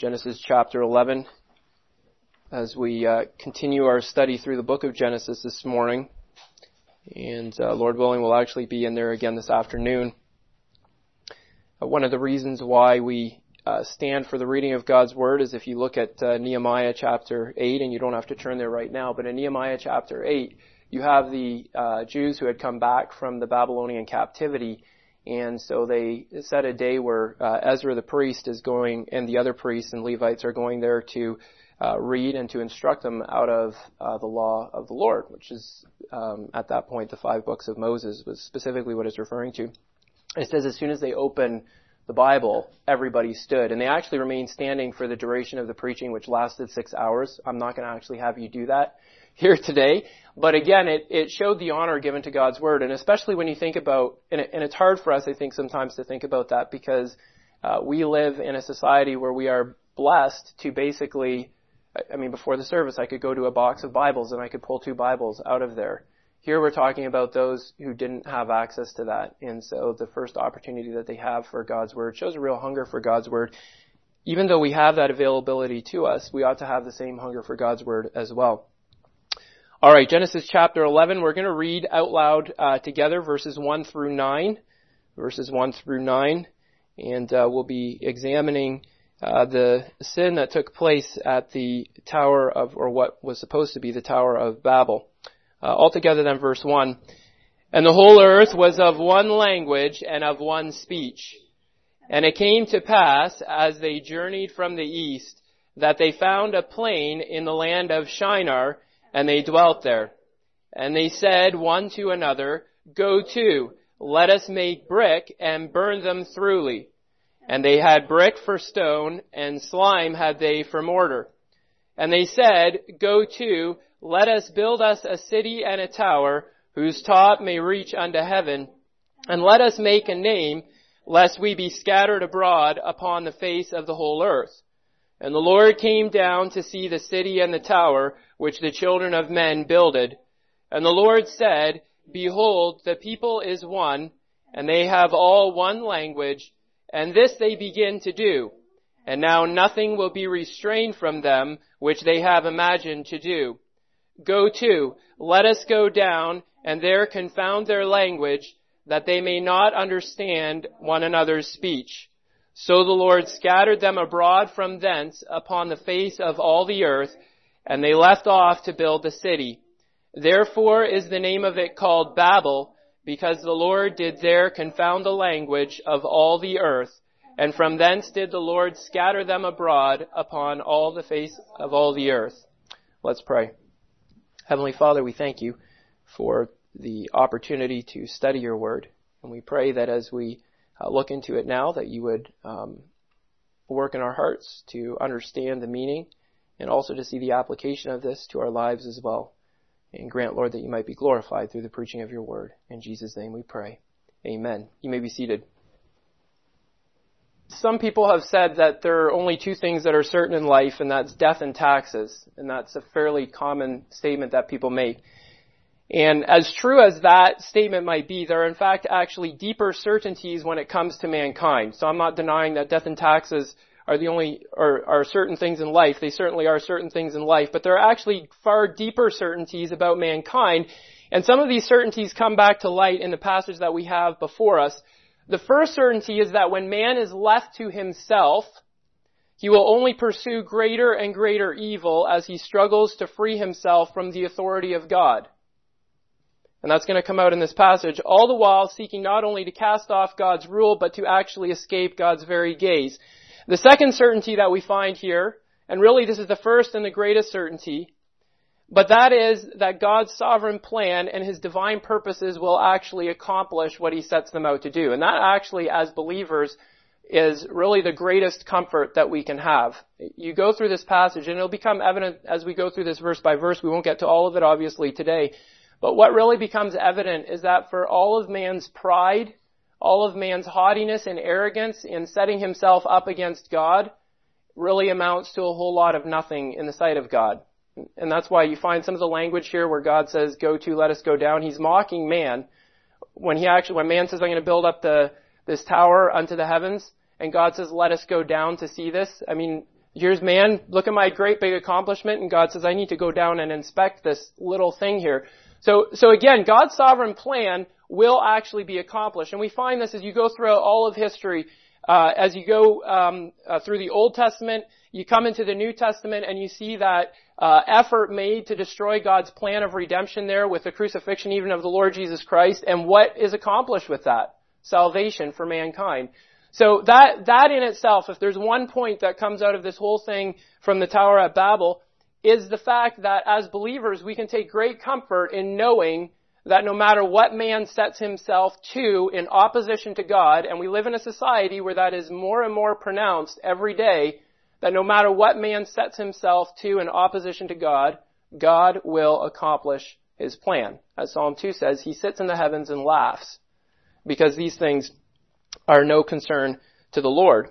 Genesis chapter 11, as we continue our study through the book of Genesis this morning. And Lord willing, we'll actually be in there again this afternoon. One of the reasons why we stand for the reading of God's Word is if you look at Nehemiah chapter 8, and you don't have to turn there right now, but in Nehemiah chapter 8, you have the Jews who had come back from the Babylonian captivity. And so they set a day where Ezra the priest is going, and the other priests and Levites are going there to read and to instruct them out of the law of the Lord, which is at that point the 5 books of Moses was specifically what it's referring to. It says as soon as they open the Bible, everybody stood, and they actually remained standing for the duration of the preaching, which lasted 6 hours. I'm not going to actually have you do that here today. But again, it showed the honor given to God's Word, and especially when you think about, and it's hard for us, I think, sometimes to think about that because we live in a society where we are blessed to basically, before the service, I could go to a box of Bibles and I could pull 2 Bibles out of there. Here we're talking about those who didn't have access to that, and so the first opportunity that they have for God's Word shows a real hunger for God's Word. Even though we have that availability to us, we ought to have the same hunger for God's Word as well. All right, Genesis chapter 11, we're going to read out loud together verses 1 through 9, and we'll be examining the sin that took place at the Tower of, or what was supposed to be the Tower of Babel. Altogether then, verse 1, "And the whole earth was of one language and of one speech. And it came to pass, as they journeyed from the east, that they found a plain in the land of Shinar, and they dwelt there. And they said one to another, Go to, let us make brick and burn them thoroughly. And they had brick for stone, and slime had they for mortar. And they said, Go to, let us build us a city and a tower, whose top may reach unto heaven, and let us make a name, lest we be scattered abroad upon the face of the whole earth. And the Lord came down to see the city and the tower, which the children of men builded. And the Lord said, Behold, the people is one, and they have all one language, and this they begin to do. And now nothing will be restrained from them, which they have imagined to do. Go to, let us go down, and there confound their language, that they may not understand one another's speech. So the Lord scattered them abroad from thence upon the face of all the earth, and they left off to build the city. Therefore is the name of it called Babel, because the Lord did there confound the language of all the earth, and from thence did the Lord scatter them abroad upon all the face of all the earth." Let's pray. Heavenly Father, we thank you for the opportunity to study your word, and we pray that as we look into it now, that you would work in our hearts to understand the meaning and also to see the application of this to our lives as well. And grant, Lord, that you might be glorified through the preaching of your word. In Jesus' name we pray. Amen. You may be seated. Some people have said that there are only 2 things that are certain in life, and that's death and taxes. And that's a fairly common statement that people make. And as true as that statement might be, there are in fact actually deeper certainties when it comes to mankind. So I'm not denying that death and taxes are the only, or are certain things in life. They certainly are certain things in life, but there are actually far deeper certainties about mankind. And some of these certainties come back to light in the passage that we have before us. The first certainty is that when man is left to himself, he will only pursue greater and greater evil as he struggles to free himself from the authority of God. And that's going to come out in this passage, all the while seeking not only to cast off God's rule, but to actually escape God's very gaze. The second certainty that we find here, and really this is the first and the greatest certainty, but that is that God's sovereign plan and his divine purposes will actually accomplish what he sets them out to do. And that actually, as believers, is really the greatest comfort that we can have. You go through this passage, and it'll become evident as we go through this verse by verse. We won't get to all of it, obviously, today. But what really becomes evident is that for all of man's pride, all of man's haughtiness and arrogance in setting himself up against God really amounts to a whole lot of nothing in the sight of God. And that's why you find some of the language here where God says, Go to, let us go down. He's mocking man. When man says, I'm going to build up this tower unto the heavens, and God says, let us go down to see this. Here's man, look at my great big accomplishment, and God says, I need to go down and inspect this little thing here. So again, God's sovereign plan will actually be accomplished. And we find this as you go throughout all of history. As you go through the Old Testament, you come into the New Testament and you see that effort made to destroy God's plan of redemption there with the crucifixion even of the Lord Jesus Christ. And what is accomplished with that? Salvation for mankind. So that in itself, if there's one point that comes out of this whole thing from the Tower at Babel, is the fact that as believers we can take great comfort in knowing that no matter what man sets himself to in opposition to God, and we live in a society where that is more and more pronounced every day, that no matter what man sets himself to in opposition to God, God will accomplish his plan. As Psalm 2 says, he sits in the heavens and laughs, because these things are no concern to the Lord.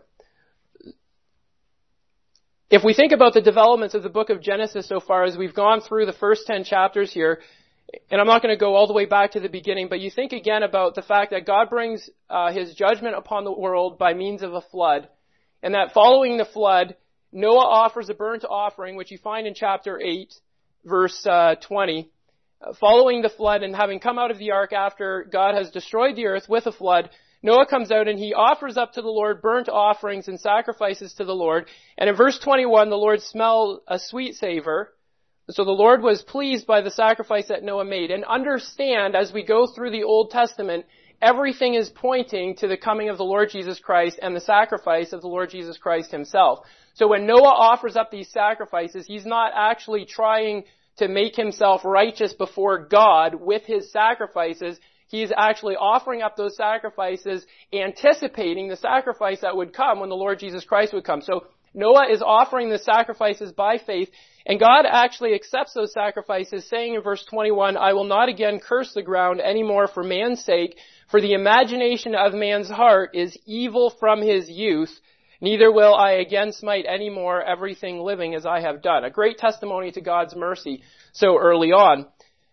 If we think about the developments of the book of Genesis so far, as we've gone through the first 10 chapters here, and I'm not going to go all the way back to the beginning, but you think again about the fact that God brings his judgment upon the world by means of a flood, and that following the flood, Noah offers a burnt offering, which you find in chapter 8, verse 20. Following the flood and having come out of the ark after God has destroyed the earth with a flood, Noah comes out and he offers up to the Lord burnt offerings and sacrifices to the Lord. And in verse 21, the Lord smelled a sweet savor. So the Lord was pleased by the sacrifice that Noah made. And understand, as we go through the Old Testament, everything is pointing to the coming of the Lord Jesus Christ and the sacrifice of the Lord Jesus Christ himself. So when Noah offers up these sacrifices, he's not actually trying to make himself righteous before God with his sacrifices. He's actually offering up those sacrifices, anticipating the sacrifice that would come when the Lord Jesus Christ would come. So Noah is offering the sacrifices by faith, and God actually accepts those sacrifices, saying in verse 21, I will not again curse the ground anymore for man's sake, for the imagination of man's heart is evil from his youth, neither will I again smite any more everything living as I have done. A great testimony to God's mercy so early on.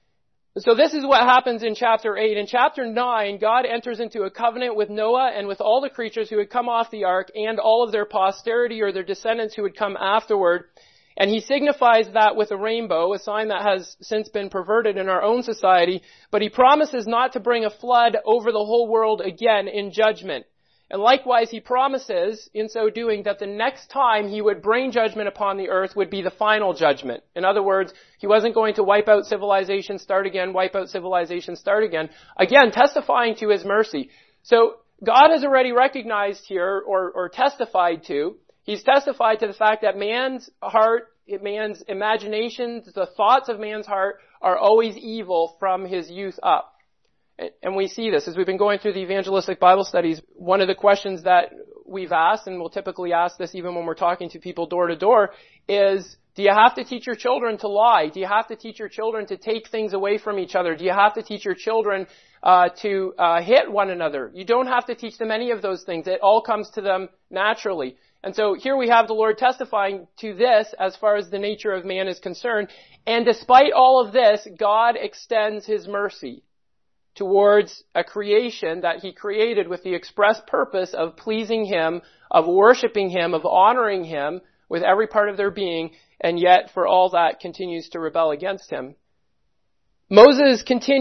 So this is what happens in chapter 8. In chapter 9, God enters into a covenant with Noah and with all the creatures who had come off the ark and all of their posterity or their descendants who would come afterward. And he signifies that with a rainbow, a sign that has since been perverted in our own society. But he promises not to bring a flood over the whole world again in judgment. And likewise, he promises, in so doing, that the next time he would bring judgment upon the earth would be the final judgment. In other words, he wasn't going to wipe out civilization, start again, wipe out civilization, start again. Again, testifying to his mercy. So God has already recognized here, or testified to, he's testified to the fact that man's heart, man's imaginations, the thoughts of man's heart are always evil from his youth up. And we see this as we've been going through the evangelistic Bible studies. One of the questions that we've asked, and we'll typically ask this even when we're talking to people door to door, is, do you have to teach your children to lie? Do you have to teach your children to take things away from each other? Do you have to teach your children to hit one another? You don't have to teach them any of those things. It all comes to them naturally. And so here we have the Lord testifying to this as far as the nature of man is concerned. And despite all of this, God extends his mercy towards a creation that he created with the express purpose of pleasing him, of worshiping him, of honoring him with every part of their being, and yet for all that continues to rebel against him. Moses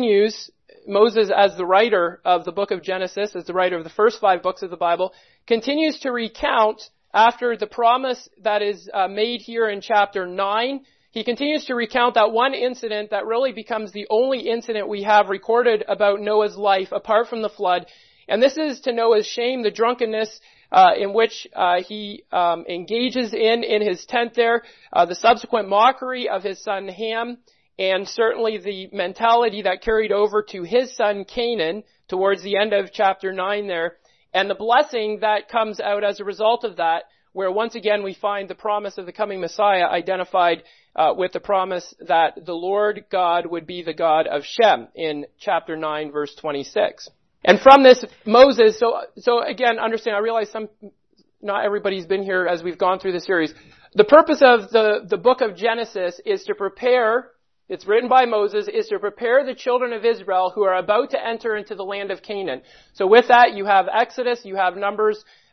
as the writer of the book of Genesis, as the writer of the first 5 books of the Bible, continues to recount after the promise that is made here in chapter 9. He continues to recount that one incident that really becomes the only incident we have recorded about Noah's life apart from the flood. And this is to Noah's shame, the drunkenness in which he engages in his tent there, the subsequent mockery of his son Ham, and certainly the mentality that carried over to his son Canaan towards the end of chapter 9 there, and the blessing that comes out as a result of that, where once again we find the promise of the coming Messiah identified with the promise that the Lord God would be the God of Shem in chapter 9, verse 26. And from this, Moses, so again, understand, I realize not everybody's been here as we've gone through the series. The purpose of the book of Genesis is to prepare, it's written by Moses, is to prepare the children of Israel who are about to enter into the land of Canaan. So with that, you have Exodus, you have Numbers,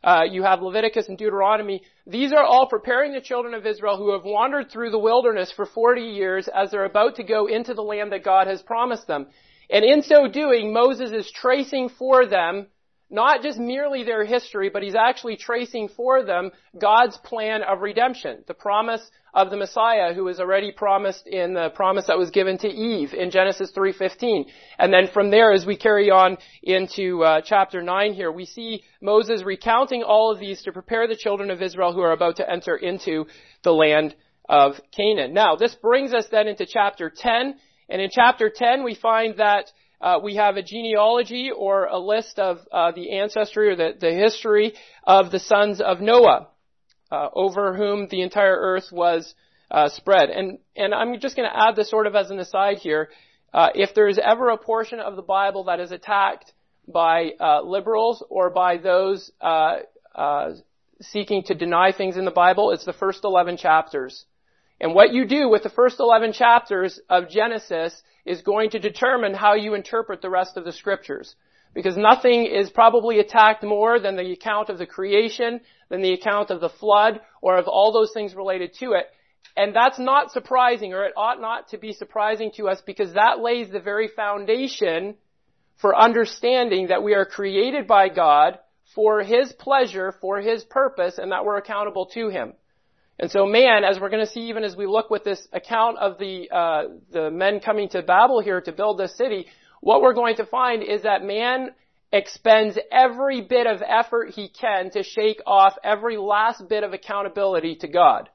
You have Leviticus and Deuteronomy. These are all preparing the children of Israel who have wandered through the wilderness for 40 years as they're about to go into the land that God has promised them. And in so doing, Moses is tracing for them not just merely their history, but he's actually tracing for them God's plan of redemption, the promise of the Messiah who was already promised in the promise that was given to Eve in Genesis 3:15. And then from there, as we carry on into chapter 9 here, we see Moses recounting all of these to prepare the children of Israel who are about to enter into the land of Canaan. Now, this brings us then into chapter 10. And in chapter 10, we find that we have a genealogy or a list of the ancestry or the history of the sons of Noah, over whom the entire earth was spread. And I'm just going to add this sort of as an aside here. If there is ever a portion of the Bible that is attacked by liberals or by those seeking to deny things in the Bible, it's the first 11 chapters. And what you do with the first 11 chapters of Genesis is going to determine how you interpret the rest of the scriptures. Because nothing is probably attacked more than the account of the creation, than the account of the flood, or of all those things related to it. And that's not surprising, or it ought not to be surprising to us, because that lays the very foundation for understanding that we are created by God for His pleasure, for His purpose, and that we're accountable to Him. And so man, as we're going to see even as we look with this account of the men coming to Babel here to build this city, what we're going to find is that man expends every bit of effort he can to shake off every last bit of accountability to God.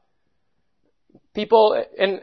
People, and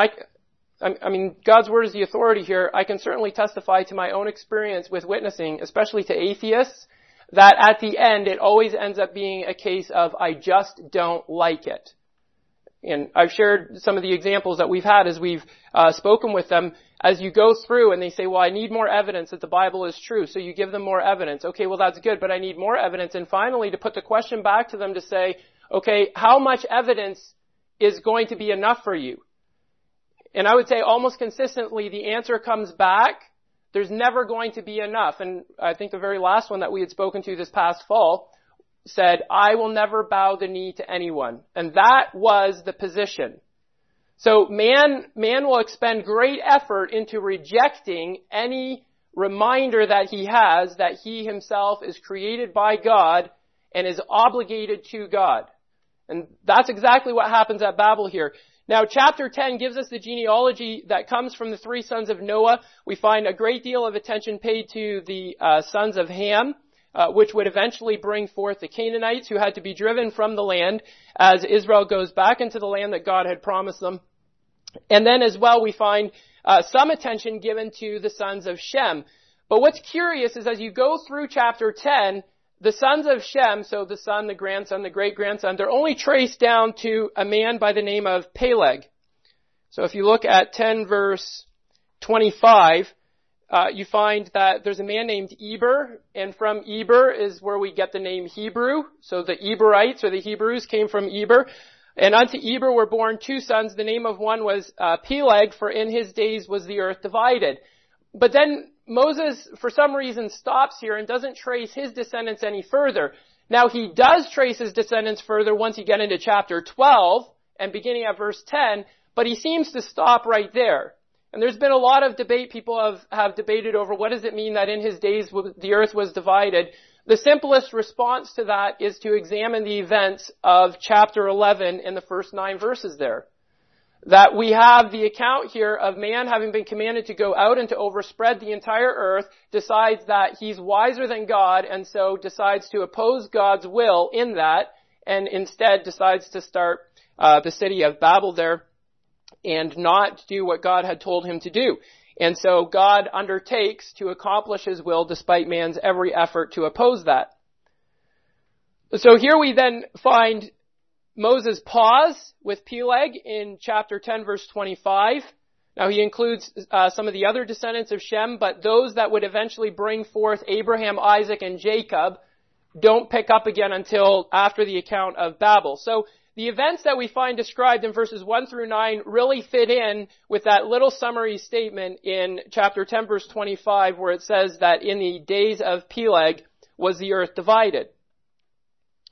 I mean, God's word is the authority here. I can certainly testify to my own experience with witnessing, especially to atheists, that at the end it always ends up being a case of, I just don't like it. And I've shared some of the examples that we've had as we've spoken with them. As you go through and they say, well, I need more evidence that the Bible is true. So you give them more evidence. Okay, well, that's good, but I need more evidence. And finally, to put the question back to them to say, okay, how much evidence is going to be enough for you? And I would say almost consistently the answer comes back, there's never going to be enough. And I think the very last one that we had spoken to this past fall said, I will never bow the knee to anyone. And that was the position. So man will expend great effort into rejecting any reminder that he has that he himself is created by God and is obligated to God. And that's exactly what happens at Babel here. Now, chapter 10 gives us the genealogy that comes from the three sons of Noah. We find a great deal of attention paid to the sons of Ham, which would eventually bring forth the Canaanites who had to be driven from the land as Israel goes back into the land that God had promised them. And then as well we find some attention given to the sons of Shem. But what's curious is as you go through chapter 10, the sons of Shem, so the son, the grandson, the great-grandson, they're only traced down to a man by the name of Peleg. So if you look at 10 verse 25, you find that there's a man named Eber, and from Eber is where we get the name Hebrew. So the Eberites or the Hebrews came from Eber. And unto Eber were born two sons. The name of one was Peleg, for in his days was the earth divided. But then Moses, for some reason, stops here and doesn't trace his descendants any further. Now, he does trace his descendants further once you get into chapter 12 and beginning at verse 10, but he seems to stop right there. And there's been a lot of debate. People have debated over what does it mean that in his days the earth was divided. The simplest response to that is to examine the events of chapter 11 in the first 9 verses there. That we have the account here of man having been commanded to go out and to overspread the entire earth, decides that he's wiser than God, and so decides to oppose God's will in that, and instead decides to start the city of Babel there, and not do what God had told him to do. And so God undertakes to accomplish His will despite man's every effort to oppose that. So here we then find Moses pause with Peleg in chapter 10 verse 25. Now he includes some of the other descendants of Shem, but those that would eventually bring forth Abraham, Isaac, and Jacob don't pick up again until after the account of Babel. So the events that we find described in verses 1 through 9 really fit in with that little summary statement in chapter 10 verse 25 where it says that in the days of Peleg was the earth divided.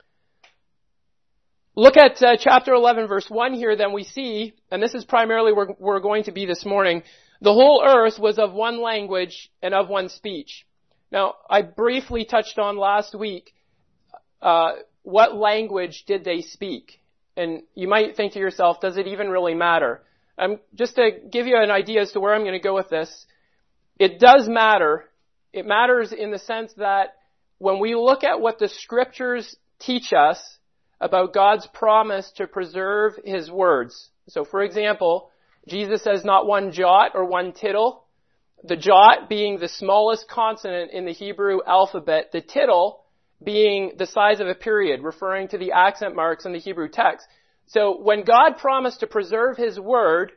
look at chapter 11, verse 1 here, then we see, and this is primarily where we're going to be this morning, the whole earth was of one language and of one speech. Now, I briefly touched on last week, what language did they speak? And you might think to yourself, does it even really matter? Just to give you an idea as to where I'm going to go with this, it does matter. It matters in the sense that when we look at what the scriptures teach us about God's promise to preserve His words. So for example, Jesus says not one jot or one tittle. The jot being the smallest consonant in the Hebrew alphabet, the tittle being the size of a period, referring to the accent marks in the Hebrew text. So when God promised to preserve His word,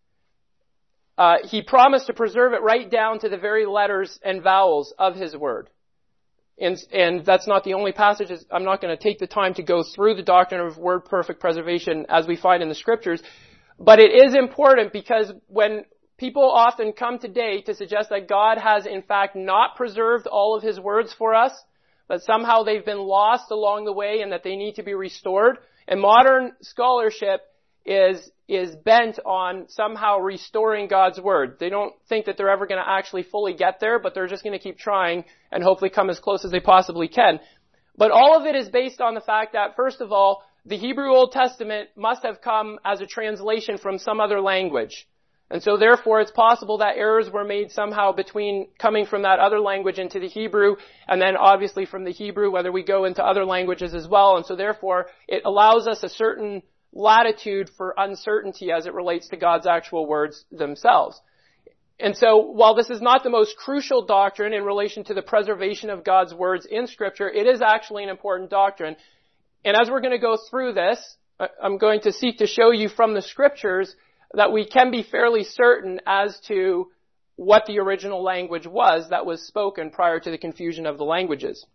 He promised to preserve it right down to the very letters and vowels of His word. And that's not the only passage. I'm not going to take the time to go through the doctrine of word perfect preservation as we find in the scriptures. But it is important because when people often come today to suggest that God has in fact not preserved all of His words for us, that somehow they've been lost along the way and that they need to be restored, and modern scholarship is bent on somehow restoring God's word. They don't think that they're ever going to actually fully get there, but they're just going to keep trying and hopefully come as close as they possibly can. But all of it is based on the fact that, first of all, the Hebrew Old Testament must have come as a translation from some other language. And so therefore it's possible that errors were made somehow between coming from that other language into the Hebrew, and then obviously from the Hebrew, whether we go into other languages as well. And so therefore it allows us a certain latitude for uncertainty as it relates to God's actual words themselves. And so while this is not the most crucial doctrine in relation to the preservation of God's words in Scripture, it is actually an important doctrine. And as we're going to go through this, I'm going to seek to show you from the Scriptures that we can be fairly certain as to what the original language was that was spoken prior to the confusion of the languages.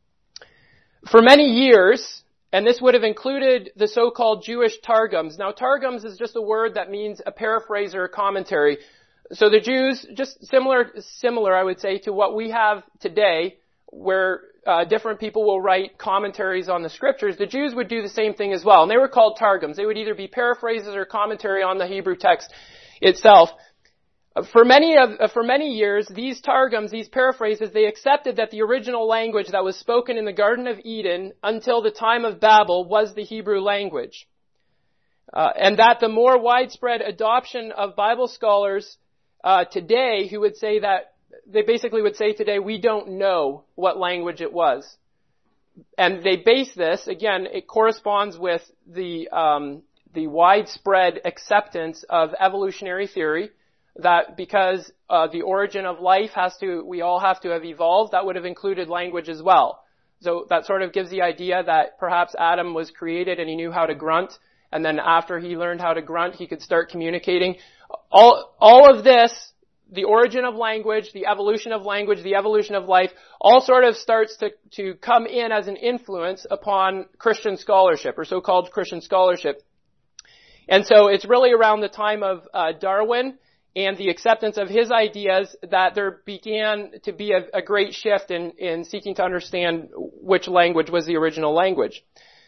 For many years, and this would have included the so-called Jewish Targums. Now, Targums is just a word that means a paraphrase or a commentary. So the Jews, just similar, I would say, to what we have today, where different people will write commentaries on the scriptures, the Jews would do the same thing as well. And they were called Targums. They would either be paraphrases or commentary on the Hebrew text itself. For many years, these Targums, these paraphrases, they accepted that the original language that was spoken in the Garden of Eden until the time of Babel was the Hebrew language. And that the more widespread adoption of Bible scholars today who would say that, they basically would say today, we don't know what language it was. And they base this, again, it corresponds with the widespread acceptance of evolutionary theory, that because the origin of life we all have to have evolved, that would have included language as well. So that sort of gives the idea that perhaps Adam was created and he knew how to grunt, and then after he learned how to grunt, he could start communicating. All of this, the origin of language, the evolution of life, all sort of starts to come in as an influence upon Christian scholarship, or so-called Christian scholarship. And so it's really around the time of Darwin and the acceptance of his ideas that there began to be a great shift in seeking to understand which language was the original language.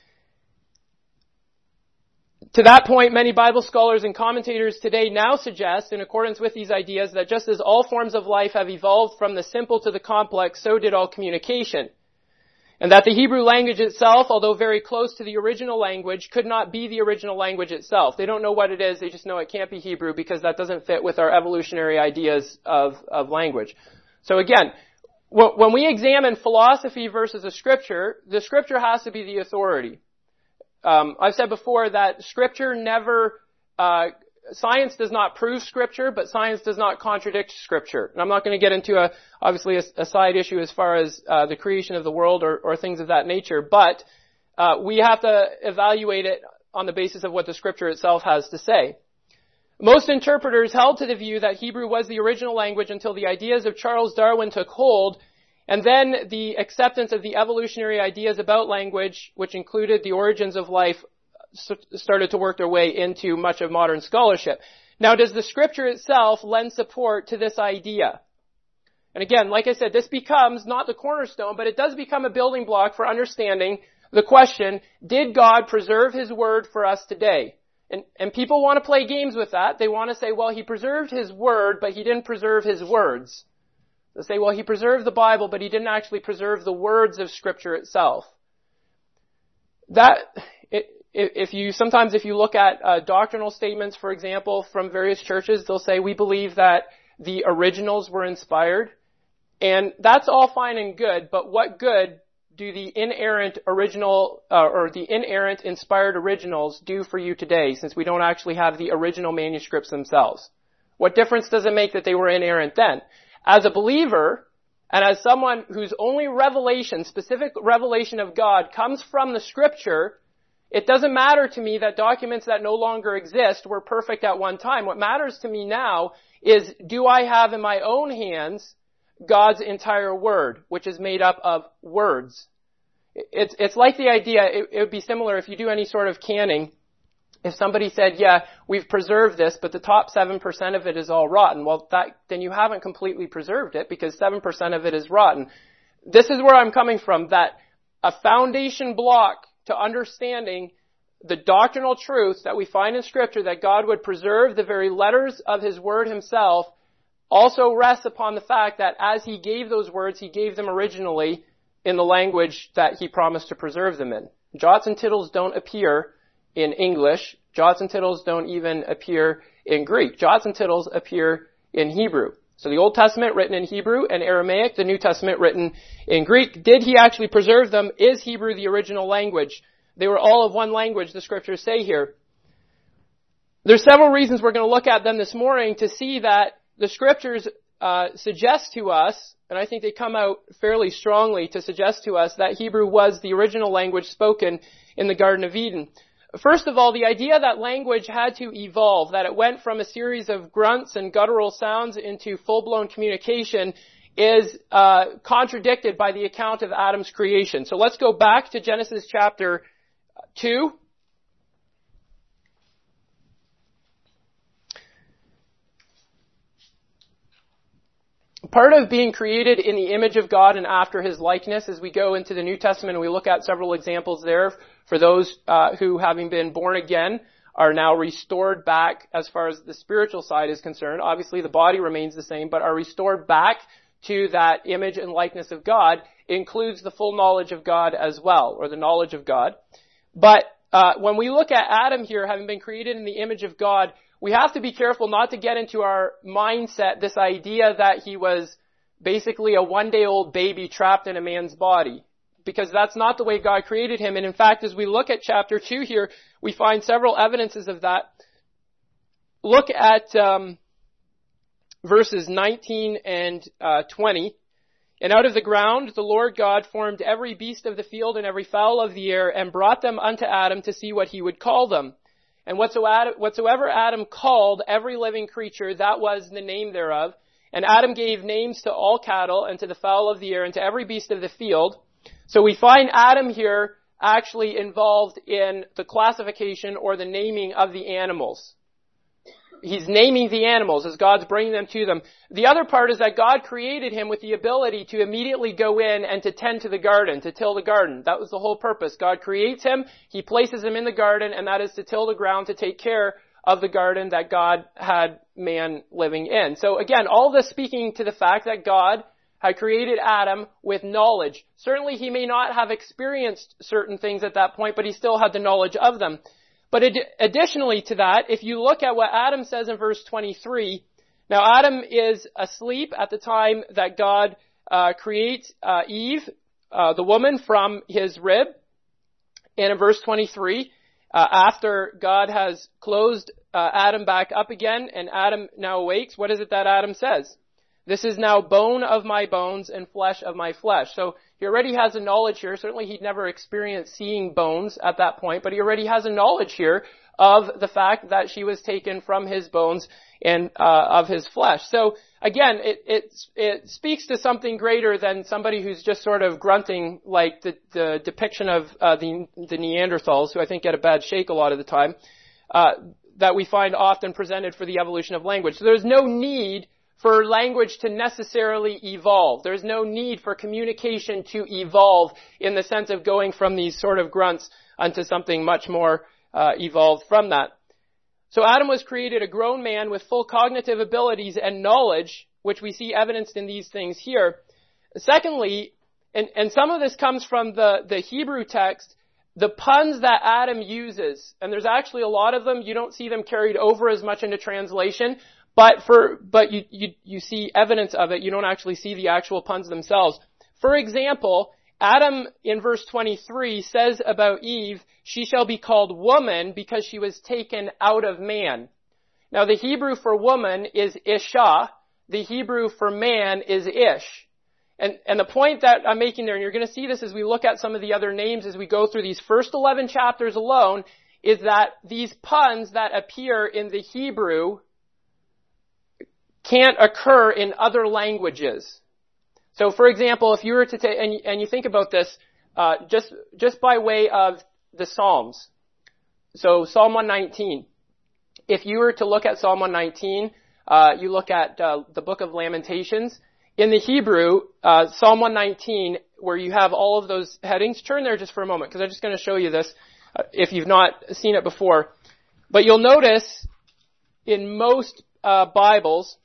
To that point, many Bible scholars and commentators today now suggest, in accordance with these ideas, that just as all forms of life have evolved from the simple to the complex, so did all communication. And that the Hebrew language itself, although very close to the original language, could not be the original language itself. They don't know what it is, they just know it can't be Hebrew because that doesn't fit with our evolutionary ideas of language. So again, when we examine philosophy versus the scripture has to be the authority. I've said before that scripture science does not prove scripture, but science does not contradict scripture. And I'm not going to get into obviously a side issue as far as the creation of the world or things of that nature, but we have to evaluate it on the basis of what the scripture itself has to say. Most interpreters held to the view that Hebrew was the original language until the ideas of Charles Darwin took hold, and then the acceptance of the evolutionary ideas about language, which included the origins of life, started to work their way into much of modern scholarship. Now, does the scripture itself lend support to this idea? And again, like I said, this becomes not the cornerstone, but it does become a building block for understanding the question, did God preserve His Word for us today? And people want to play games with that. They want to say, well, He preserved His Word, but He didn't preserve His words. They say, well, He preserved the Bible, but He didn't actually preserve the words of Scripture itself. If you look at doctrinal statements, for example, from various churches, they'll say, we believe that the originals were inspired. And that's all fine and good, but what good do the inerrant original, or the inerrant inspired originals do for you today, since we don't actually have the original manuscripts themselves? What difference does it make that they were inerrant then? As a believer, and as someone whose only revelation, specific revelation of God, comes from the Scripture, it doesn't matter to me that documents that no longer exist were perfect at one time. What matters to me now is, do I have in my own hands God's entire Word, which is made up of words? It's like the idea, it would be similar if you do any sort of canning. If somebody said, yeah, we've preserved this, but the top 7% of it is all rotten, well, then you haven't completely preserved it, because 7% of it is rotten. This is where I'm coming from, that a foundation block to understanding the doctrinal truth that we find in Scripture, that God would preserve the very letters of His Word Himself, also rests upon the fact that as He gave those words, He gave them originally in the language that He promised to preserve them in. Jots and tittles don't appear in English. Jots and tittles don't even appear in Greek. Jots and tittles appear in Hebrew. So the Old Testament written in Hebrew and Aramaic, the New Testament written in Greek. Did He actually preserve them? Is Hebrew the original language? They were all of one language, the Scriptures say here. There's several reasons we're going to look at them this morning to see that the Scriptures suggest to us, and I think they come out fairly strongly to suggest to us, that Hebrew was the original language spoken in the Garden of Eden. First of all, the idea that language had to evolve, that it went from a series of grunts and guttural sounds into full-blown communication, is contradicted by the account of Adam's creation. So let's go back to Genesis chapter 2. Part of being created in the image of God and after His likeness, as we go into the New Testament and we look at several examples there for those who, having been born again, are now restored back as far as the spiritual side is concerned. Obviously the body remains the same, but are restored back to that image and likeness of God, includes the full knowledge of God as well, or the knowledge of God. But when we look at Adam here, having been created in the image of God, we have to be careful not to get into our mindset this idea that he was basically a one-day-old baby trapped in a man's body, because that's not the way God created him. And in fact, as we look at chapter 2 here, we find several evidences of that. Look at verses 19 and 20. And out of the ground the Lord God formed every beast of the field and every fowl of the air, and brought them unto Adam to see what he would call them. And whatsoever Adam called every living creature, that was the name thereof. And Adam gave names to all cattle, and to the fowl of the air, and to every beast of the field. So we find Adam here actually involved in the classification or the naming of the animals. He's naming the animals as God's bringing them to them. The other part is that God created him with the ability to immediately go in and to tend to the garden, to till the garden. That was the whole purpose. God creates him, He places him in the garden, and that is to till the ground, to take care of the garden that God had man living in. So again, all this speaking to the fact that God had created Adam with knowledge. Certainly he may not have experienced certain things at that point, but he still had the knowledge of them. But additionally to that, if you look at what Adam says in verse 23, now Adam is asleep at the time that God creates Eve, the woman, from his rib. And in verse 23, after God has closed Adam back up again and Adam now awakes, what is it that Adam says? This is now bone of my bones and flesh of my flesh. So he already has a knowledge here. Certainly he'd never experienced seeing bones at that point, but he already has a knowledge here of the fact that she was taken from his bones and of his flesh. So again, it speaks to something greater than somebody who's just sort of grunting, like the depiction of the Neanderthals, who I think get a bad shake a lot of the time, that we find often presented for the evolution of language. So there's no need for language to necessarily evolve. There's no need for communication to evolve in the sense of going from these sort of grunts onto something much more evolved from that. So Adam was created a grown man with full cognitive abilities and knowledge, which we see evidenced in these things here. Secondly, and some of this comes from the Hebrew text, the puns that Adam uses, and there's actually a lot of them, you don't see them carried over as much into translation, but you see evidence of it, you don't actually see the actual puns themselves. For example, Adam in verse 23 says about Eve, she shall be called woman because she was taken out of man. Now the Hebrew for woman is isha, the Hebrew for man is ish. And the point that I'm making there, and you're going to see this as we look at some of the other names as we go through these first 11 chapters alone, is that these puns that appear in the Hebrew can't occur in other languages. So for example, if you were to take, and you think about this, just by way of the Psalms. So Psalm 119. If you were to look at Psalm 119, you look at the book of Lamentations. In the Hebrew, Psalm 119, where you have all of those headings, turn there just for a moment, because I'm just going to show you this, if you've not seen it before. But you'll notice in most Bibles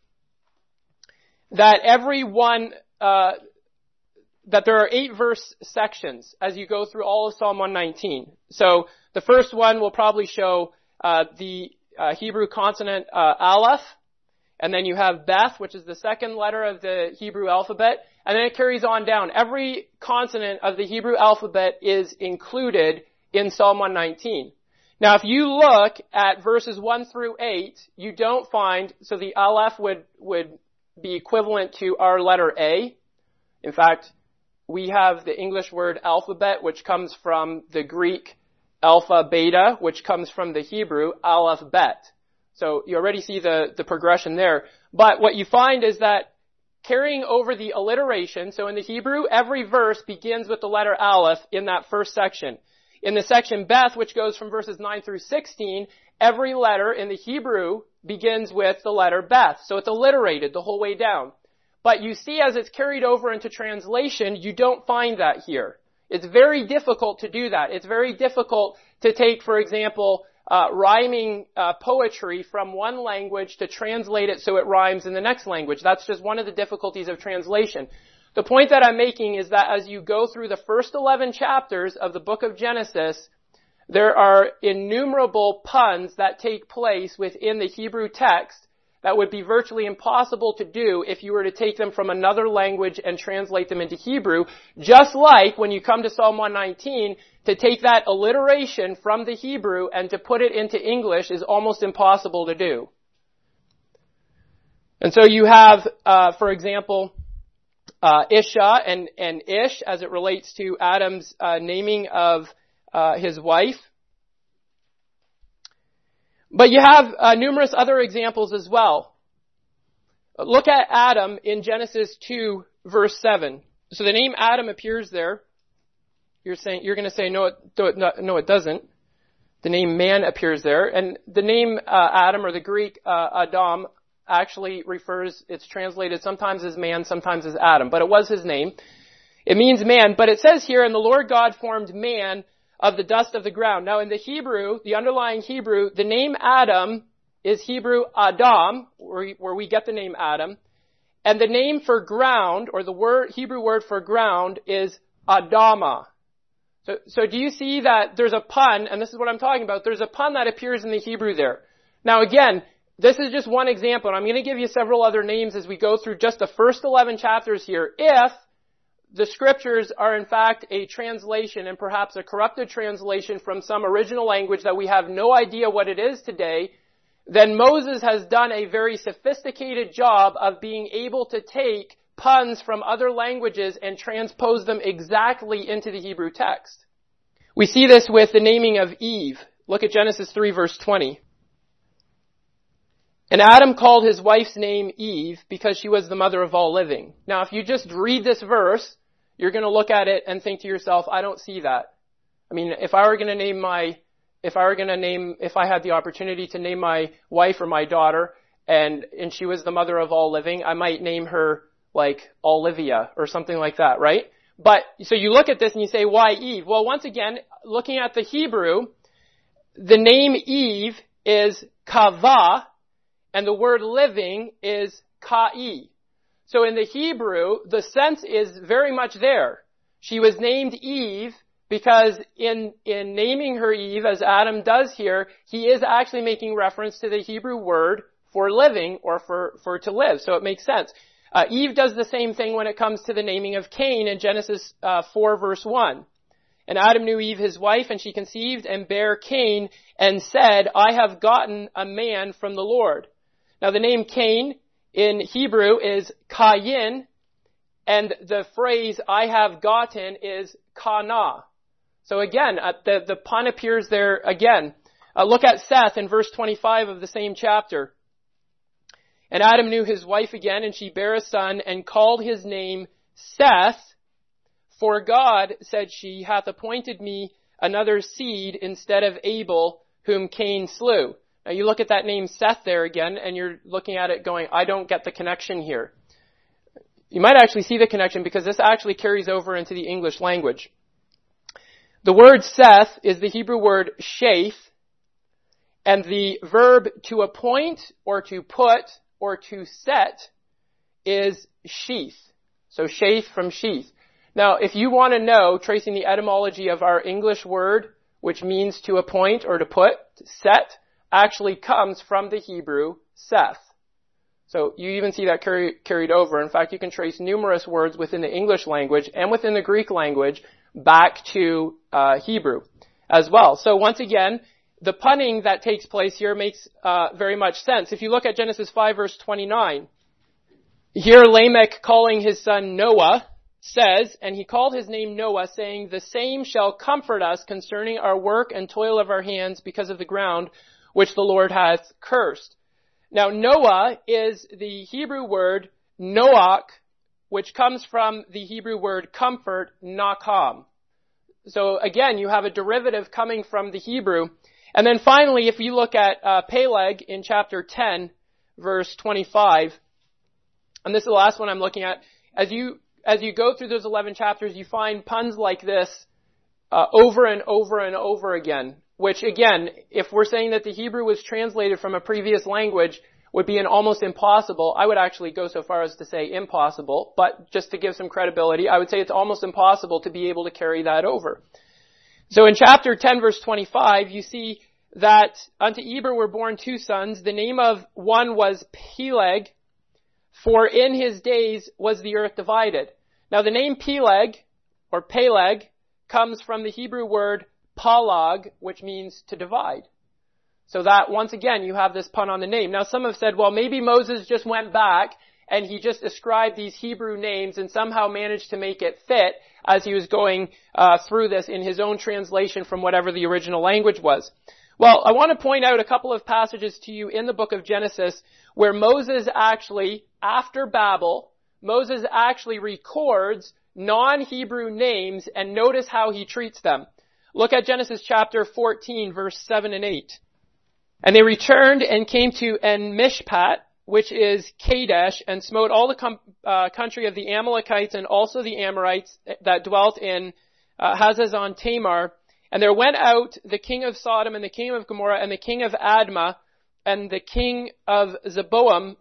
that every one, that there are 8 verse sections as you go through all of Psalm 119. So the first one will probably show the Hebrew consonant Aleph. And then you have Beth, which is the second letter of the Hebrew alphabet. And then it carries on down. Every consonant of the Hebrew alphabet is included in Psalm 119. Now, if you look at verses 1 through 8, you don't find, so the Aleph would be equivalent to our letter A. In fact, we have the English word alphabet, which comes from the Greek alpha beta, which comes from the Hebrew aleph bet. So you already see the progression there. But what you find is that carrying over the alliteration, so in the Hebrew, every verse begins with the letter aleph in that first section. In the section Beth, which goes from verses 9 through 16, every letter in the Hebrew begins with the letter Beth. So it's alliterated the whole way down. But you see as it's carried over into translation, you don't find that here. It's very difficult to do that. It's very difficult to take, for example, rhyming poetry from one language to translate it so it rhymes in the next language. That's just one of the difficulties of translation. The point that I'm making is that as you go through the first 11 chapters of the book of Genesis, there are innumerable puns that take place within the Hebrew text that would be virtually impossible to do if you were to take them from another language and translate them into Hebrew, just like when you come to Psalm 119, to take that alliteration from the Hebrew and to put it into English is almost impossible to do. And so you have, for example, Isha and Ish as it relates to Adam's naming of his wife. But you have numerous other examples as well. Look at Adam in Genesis 2, verse 7. So the name Adam appears there. You're going to say, no, it doesn't. The name man appears there. And the name Adam, or the Greek Adam, actually it's translated sometimes as man, sometimes as Adam. But it was his name. It means man. But it says here, and the Lord God formed man of the dust of the ground. Now in the Hebrew, the underlying Hebrew, the name Adam is Hebrew Adam, where we get the name Adam. And the name for ground, or the Hebrew word for ground, is Adama. So do you see that there's a pun, and this is what I'm talking about, there's a pun that appears in the Hebrew there. Now again, this is just one example, and I'm going to give you several other names as we go through just the first 11 chapters here. If the scriptures are in fact a translation, and perhaps a corrupted translation from some original language that we have no idea what it is today, then Moses has done a very sophisticated job of being able to take puns from other languages and transpose them exactly into the Hebrew text. We see this with the naming of Eve. Look at Genesis 3 verse 20. And Adam called his wife's name Eve because she was the mother of all living. Now if you just read this verse, you're going to look at it and think to yourself, I don't see that. I mean, if I had the opportunity to name my wife or my daughter, and she was the mother of all living, I might name her like Olivia or something like that, right? But, so you look at this and you say, why Eve? Well, once again, looking at the Hebrew, the name Eve is kava, and the word living is ka'i. So in the Hebrew, the sense is very much there. She was named Eve because in naming her Eve, as Adam does here, he is actually making reference to the Hebrew word for living or for to live. So it makes sense. Eve does the same thing when it comes to the naming of Cain in Genesis 4 verse 1. And Adam knew Eve his wife, and she conceived and bare Cain and said, I have gotten a man from the Lord. Now the name Cain in Hebrew is Kayin, and the phrase I have gotten is Kana. So again, the pun appears there again. Look at Seth in verse 25 of the same chapter. And Adam knew his wife again, and she bare a son, and called his name Seth, for God, said she, hath appointed me another seed instead of Abel, whom Cain slew. Now you look at that name Seth there again, and you're looking at it going, I don't get the connection here. You might actually see the connection because this actually carries over into the English language. The word Seth is the Hebrew word sheath, and the verb to appoint or to put or to set is sheath. So sheath from sheath. Now, if you want to know, tracing the etymology of our English word, which means to appoint or to put, set, actually comes from the Hebrew Seth. So you even see that carried over. In fact, you can trace numerous words within the English language and within the Greek language back to Hebrew as well. So once again, the punning that takes place here makes very much sense. If you look at Genesis 5 verse 29, here Lamech calling his son Noah says, and he called his name Noah, saying, the same shall comfort us concerning our work and toil of our hands because of the ground which the Lord hath cursed. Now Noah is the Hebrew word Noach, which comes from the Hebrew word comfort, nakam. So again, you have a derivative coming from the Hebrew. And then finally, if you look at Peleg in chapter 10, verse 25, and this is the last one I'm looking at, as you go through those 11 chapters, you find puns like this over and over and over again, which again, if we're saying that the Hebrew was translated from a previous language, would be an almost impossible. I would actually go so far as to say impossible, but just to give some credibility, I would say it's almost impossible to be able to carry that over. So in chapter 10 verse 25, you see that unto Eber were born two sons. The name of one was Peleg, for in his days was the earth divided. Now the name Peleg, or Peleg, comes from the Hebrew word palag, which means to divide. So that, once again, you have this pun on the name. Now some have said, well, maybe Moses just went back and he just ascribed these Hebrew names and somehow managed to make it fit as he was going through this in his own translation from whatever the original language was. Well, I want to point out a couple of passages to you in the book of Genesis where Moses actually, after Babel, Moses actually records non-Hebrew names, and notice how he treats them. Look at Genesis chapter 14, verse 7 and 8. And they returned and came to En-Mishpat, which is Kadesh, and smote all the country of the Amalekites and also the Amorites that dwelt in Hazazon Tamar. And there went out the king of Sodom and the king of Gomorrah and the king of Admah and the king of Zeboim,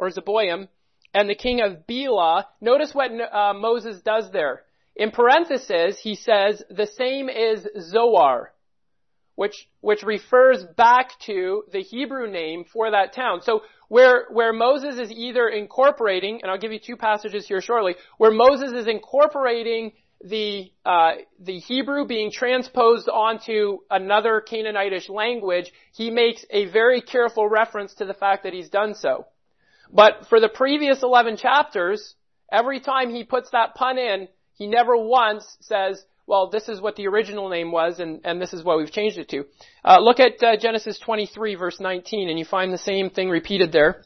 and the king of Bela. Notice what Moses does there. In parentheses, he says, the same is Zoar, which refers back to the Hebrew name for that town. So where Moses is either incorporating, and I'll give you two passages here shortly, where Moses is incorporating the Hebrew being transposed onto another Canaanitish language, he makes a very careful reference to the fact that he's done so. But for the previous 11 chapters, every time he puts that pun in, he never once says, well, this is what the original name was, and this is what we've changed it to. Look at Genesis 23, verse 19, and you find the same thing repeated there.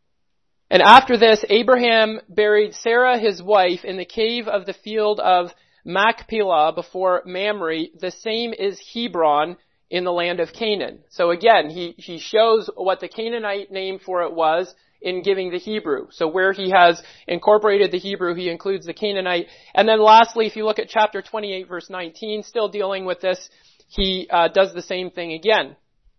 And after this, Abraham buried Sarah, his wife, in the cave of the field of Machpelah before Mamre. The same is Hebron in the land of Canaan. So again, he shows what the Canaanite name for it was, in giving the Hebrew. So where he has incorporated the Hebrew, he includes the Canaanite. And then lastly, if you look at chapter 28, verse 19, still dealing with this, he does the same thing again.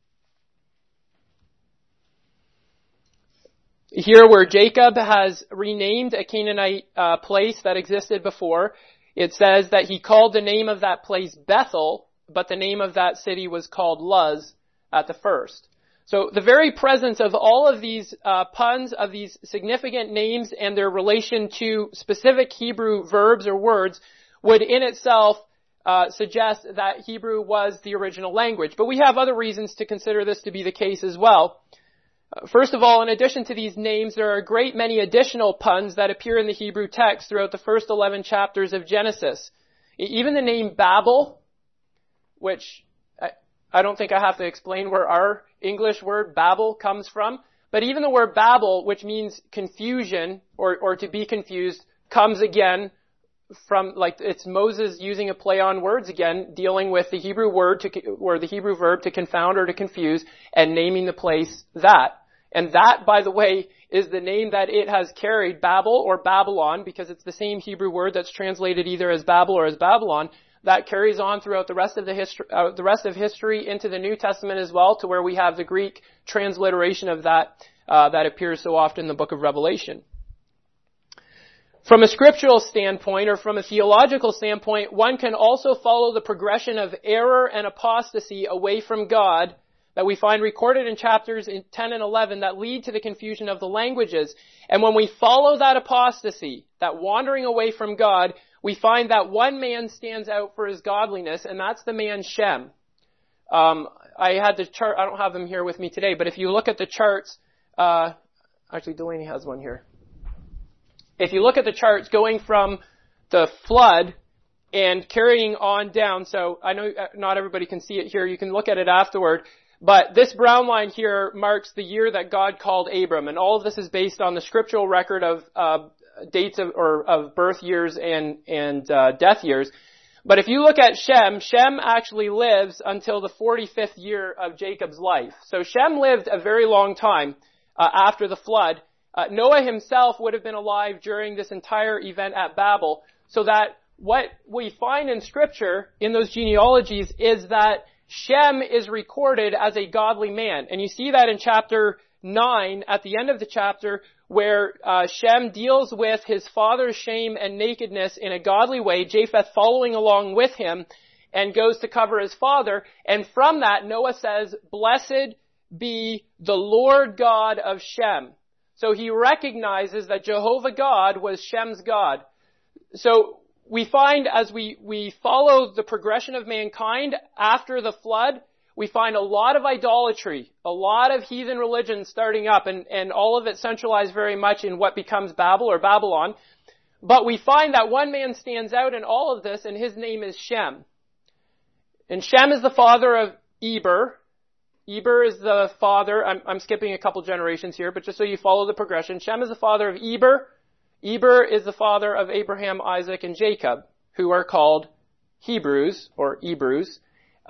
Here where Jacob has renamed a Canaanite place that existed before, it says that he called the name of that place Bethel, but the name of that city was called Luz at the first. So the very presence of all of these puns, of these significant names and their relation to specific Hebrew verbs or words would in itself suggest that Hebrew was the original language. But we have other reasons to consider this to be the case as well. First of all, in addition to these names, there are a great many additional puns that appear in the Hebrew text throughout the first 11 chapters of Genesis. Even the name Babel, which I don't think I have to explain where our English word Babel comes from, but even the word Babel, which means confusion or to be confused, comes again from, like, it's Moses using a play on words again, dealing with the Hebrew word or the Hebrew verb to confound or to confuse and naming the place that. And that, by the way, is the name that it has carried, Babel or Babylon, because it's the same Hebrew word that's translated either as Babel or as Babylon. That carries on throughout the rest of history into the New Testament as well, to where we have the Greek transliteration of that that appears so often in the book of Revelation. From a scriptural standpoint or from a theological standpoint, one can also follow the progression of error and apostasy away from God that we find recorded in chapters 10 and 11 that lead to the confusion of the languages. And when we follow that apostasy, that wandering away from God, we find that one man stands out for his godliness, and that's the man Shem. I had the chart, I don't have them here with me today, but if you look at the charts, actually Delaney has one here. If you look at the charts going from the flood and carrying on down, so I know not everybody can see it here, you can look at it afterward, but this brown line here marks the year that God called Abram, and all of this is based on the scriptural record of dates of birth years and death years. But if you look at Shem, Shem actually lives until the 45th year of Jacob's life. So Shem lived a very long time after the flood. Noah himself would have been alive during this entire event at Babel, so that what we find in Scripture in those genealogies is that Shem is recorded as a godly man. And you see that in chapter 9, at the end of the chapter, where Shem deals with his father's shame and nakedness in a godly way, Japheth following along with him, and goes to cover his father. And from that, Noah says, "Blessed be the Lord God of Shem." So he recognizes that Jehovah God was Shem's God. So we find as we follow the progression of mankind after the flood, we find a lot of idolatry, a lot of heathen religion starting up, and all of it centralized very much in what becomes Babel or Babylon. But we find that one man stands out in all of this, and his name is Shem. And Shem is the father of Eber. Eber is the father, I'm skipping a couple generations here, but just so you follow the progression, Shem is the father of Eber. Eber is the father of Abraham, Isaac, and Jacob, who are called Hebrews, or Ebrews,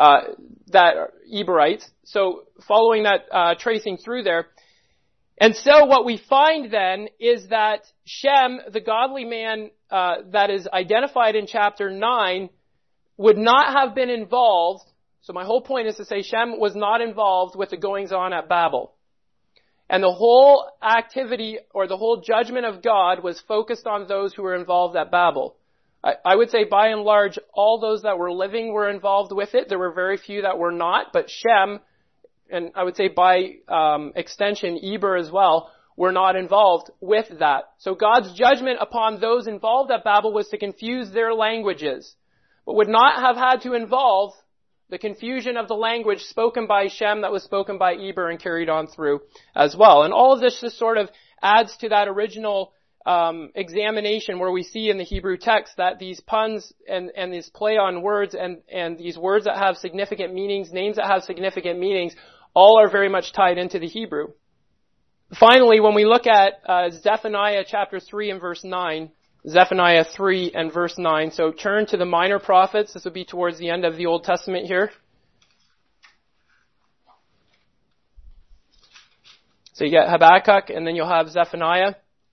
that are Eberites. So following that, tracing through there. And so what we find then is that Shem, the godly man that is identified in chapter 9, would not have been involved. So my whole point is to say Shem was not involved with the goings-on at Babel. And the whole activity or the whole judgment of God was focused on those who were involved at Babel. I would say by and large, all those that were living were involved with it. There were very few that were not, but Shem, and I would say by extension Eber as well, were not involved with that. So God's judgment upon those involved at Babel was to confuse their languages, but would not have had to involve the confusion of the language spoken by Shem that was spoken by Eber and carried on through as well. And all of this just sort of adds to that original examination where we see in the Hebrew text that these puns and these play on words and these words that have significant meanings, names that have significant meanings, all are very much tied into the Hebrew. Finally, when we look at Zephaniah chapter 3 and verse 9, Zephaniah 3 and verse 9. So turn to the minor prophets. This will be towards the end of the Old Testament here. So you get Habakkuk, and then you'll have Zephaniah.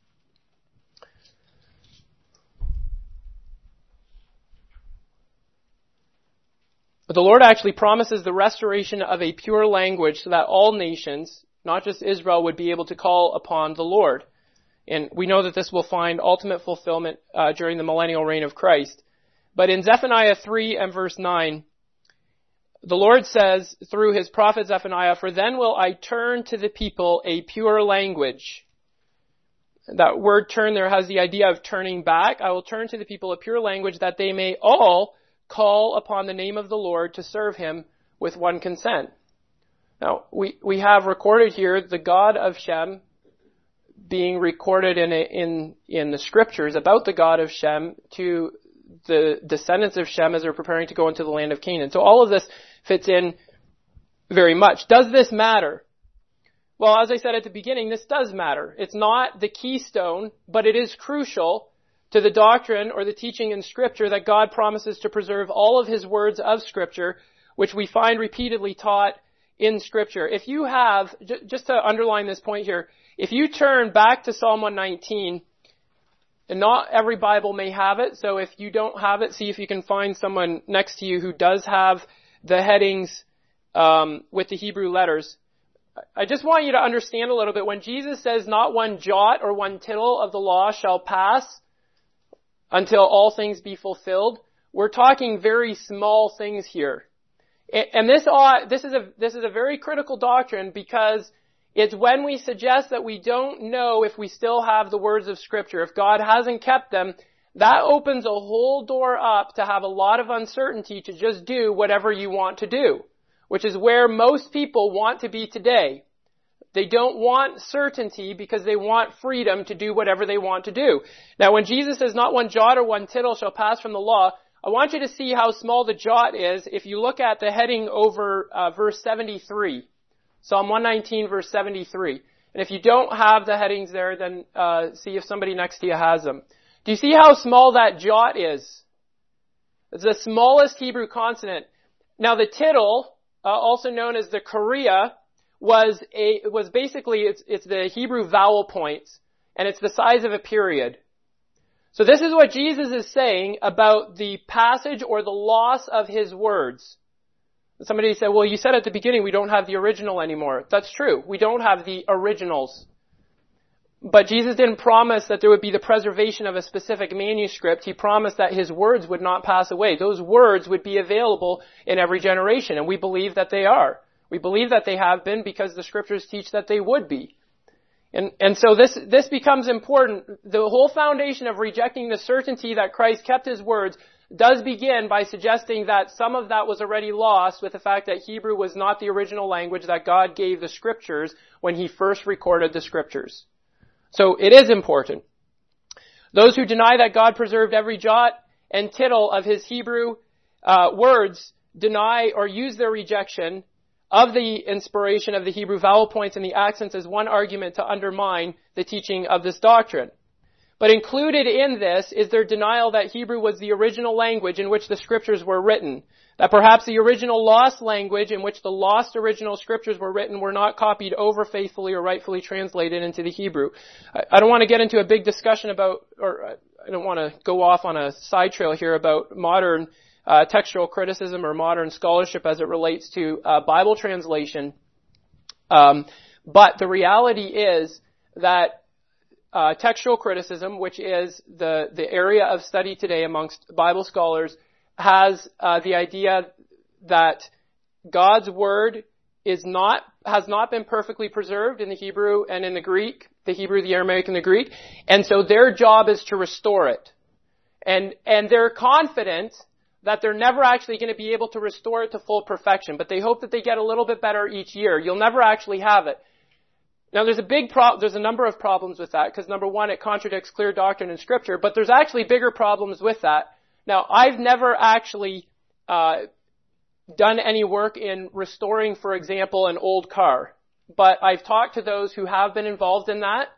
But the Lord actually promises the restoration of a pure language so that all nations, not just Israel, would be able to call upon the Lord. And we know that this will find ultimate fulfillment during the millennial reign of Christ. But in Zephaniah 3 and verse 9, the Lord says through his prophet Zephaniah, "For then will I turn to the people a pure language." That word turn there has the idea of turning back. "I will turn to the people a pure language that they may all call upon the name of the Lord to serve him with one consent." Now, we have recorded here the God of Shem being recorded in the scriptures about the God of Shem to the descendants of Shem as they're preparing to go into the land of Canaan. So all of this fits in very much. Does this matter? Well, as I said at the beginning, this does matter. It's not the keystone, but it is crucial to the doctrine or the teaching in Scripture that God promises to preserve all of his words of Scripture, which we find repeatedly taught in Scripture. If you have, just to underline this point here, if you turn back to Psalm 119, and not every Bible may have it, so if you don't have it, see if you can find someone next to you who does have the headings with the Hebrew letters. I just want you to understand a little bit. When Jesus says not one jot or one tittle of the law shall pass until all things be fulfilled, we're talking very small things here. And this is a very critical doctrine, because it's when we suggest that we don't know if we still have the words of Scripture, if God hasn't kept them, that opens a whole door up to have a lot of uncertainty to just do whatever you want to do, which is where most people want to be today. They don't want certainty because they want freedom to do whatever they want to do. Now, when Jesus says not one jot or one tittle shall pass from the law, I want you to see how small the jot is if you look at the heading over verse 73. Psalm 119, verse 73. And if you don't have the headings there, then see if somebody next to you has them. Do you see how small that jot is? It's the smallest Hebrew consonant. Now, the tittle, also known as the chorea, was basically, it's the Hebrew vowel points, and it's the size of a period. So this is what Jesus is saying about the passage or the loss of his words. Somebody said, well, you said at the beginning we don't have the original anymore. That's true. We don't have the originals. But Jesus didn't promise that there would be the preservation of a specific manuscript. He promised that his words would not pass away. Those words would be available in every generation, and we believe that they are. We believe that they have been because the Scriptures teach that they would be. And so this becomes important. The whole foundation of rejecting the certainty that Christ kept his words does begin by suggesting that some of that was already lost with the fact that Hebrew was not the original language that God gave the Scriptures when he first recorded the Scriptures. So it is important. Those who deny that God preserved every jot and tittle of his Hebrew words deny or use their rejection of the inspiration of the Hebrew vowel points and the accents as one argument to undermine the teaching of this doctrine. But included in this is their denial that Hebrew was the original language in which the Scriptures were written. That perhaps the original lost language in which the lost original Scriptures were written were not copied over faithfully or rightfully translated into the Hebrew. I don't want to get into a big discussion about, or I don't want to go off on a side trail here about modern textual criticism or modern scholarship as it relates to Bible translation. But the reality is that textual criticism, which is the area of study today amongst Bible scholars, has the idea that God's word has not been perfectly preserved in the Hebrew and in the Greek, the Hebrew, the Aramaic, and the Greek, and so their job is to restore it. And they're confident that they're never actually going to be able to restore it to full perfection, but they hope that they get a little bit better each year. You'll never actually have it. Now, there's a number of problems with that, because number one, it contradicts clear doctrine in Scripture, but there's actually bigger problems with that. Now, I've never actually done any work in restoring, for example, an old car, but I've talked to those who have been involved in that.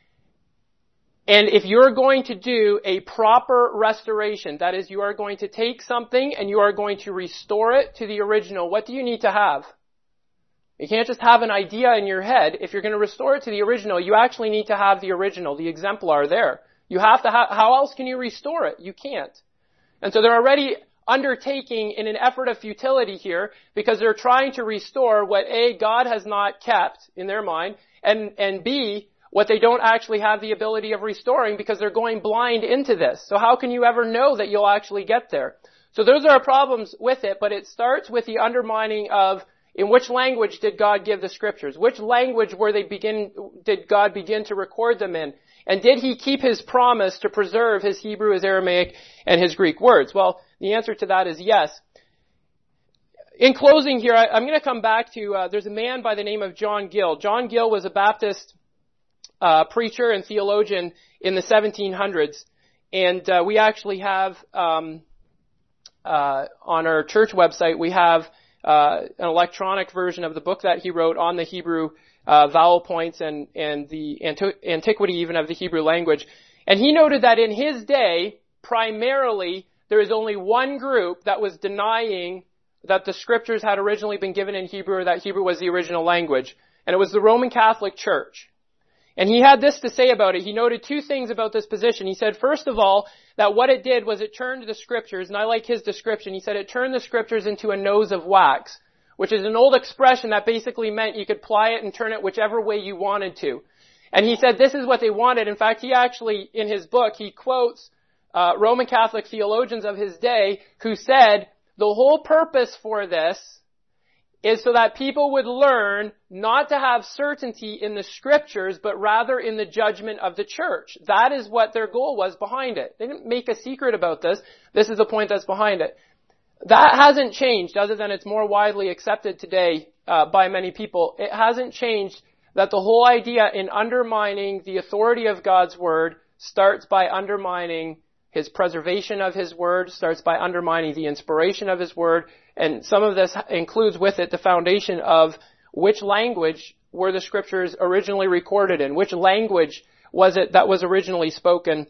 And if you're going to do a proper restoration, that is, you are going to take something and you are going to restore it to the original, what do you need to have? You can't just have an idea in your head. If you're going to restore it to the original, you actually need to have the original, the exemplar there. You have to have, how else can you restore it? You can't. And so they're already undertaking in an effort of futility here because they're trying to restore what A, God has not kept in their mind, and B, what they don't actually have the ability of restoring because they're going blind into this. So how can you ever know that you'll actually get there? So those are problems with it, but it starts with the undermining of in which language did God give the scriptures? Which language did God begin to record them in? And did he keep his promise to preserve his Hebrew, his Aramaic, and his Greek words? Well, the answer to that is yes. In closing here, I'm going to come back to, there's a man by the name of John Gill. John Gill was a Baptist preacher and theologian in the 1700s. And we actually have, on our church website, we have an electronic version of the book that he wrote on the Hebrew vowel points and the antiquity even of the Hebrew language. And he noted that in his day, primarily, there is only one group that was denying that the scriptures had originally been given in Hebrew or that Hebrew was the original language. And it was the Roman Catholic Church. And he had this to say about it. He noted two things about this position. He said, first of all, that what it did was it turned the scriptures, and I like his description. He said it turned the scriptures into a nose of wax, which is an old expression that basically meant you could ply it and turn it whichever way you wanted to. And he said this is what they wanted. In fact, he actually, in his book, he quotes Roman Catholic theologians of his day who said the whole purpose for this is so that people would learn not to have certainty in the scriptures, but rather in the judgment of the church. That is what their goal was behind it. They didn't make a secret about this. This is the point that's behind it. That hasn't changed, other than it's more widely accepted today by many people. It hasn't changed that the whole idea in undermining the authority of God's word starts by undermining his preservation of his word, starts by undermining the inspiration of his word, and some of this includes with it the foundation of which language were the scriptures originally recorded in, which language was it that was originally spoken,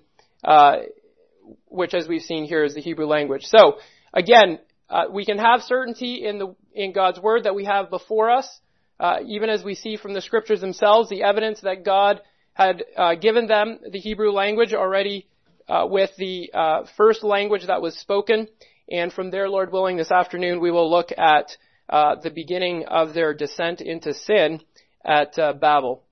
which as we've seen here is the Hebrew language. So, again, we can have certainty in God's word that we have before us, even as we see from the scriptures themselves, the evidence that God had given them the Hebrew language already with the first language that was spoken. And from there, Lord willing, this afternoon we will look at the beginning of their descent into sin at Babel.